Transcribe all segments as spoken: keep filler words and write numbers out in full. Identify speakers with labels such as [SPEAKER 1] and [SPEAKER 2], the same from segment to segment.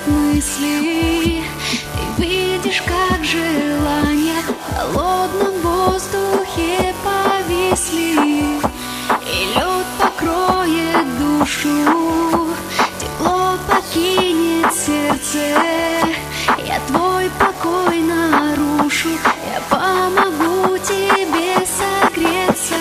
[SPEAKER 1] мысли. Ты видишь, как желания в холодном воздухе повисли, и лед покроет душу, тепло покинет сердце. Я твой покой нарушу, я помогу тебе согреться.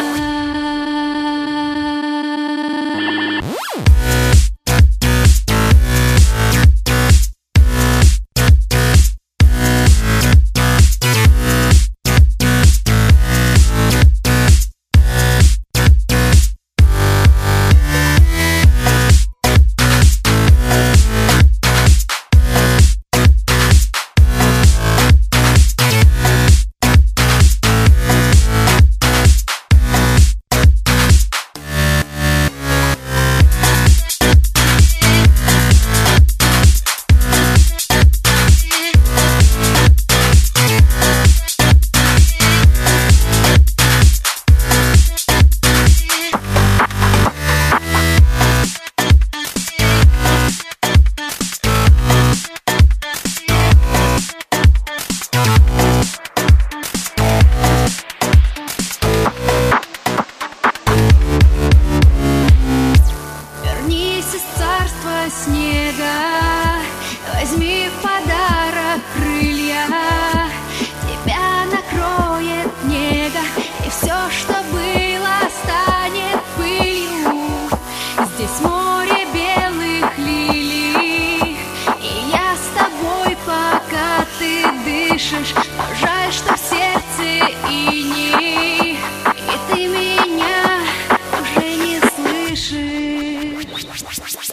[SPEAKER 1] Снега, возьми в подарок крылья, тебя накроет нега, и все, что было, станет пылью. Здесь море белых лилий, и я с тобой, пока ты дышишь. Но жаль, что в сердце иней, и ты меня уже не слышишь.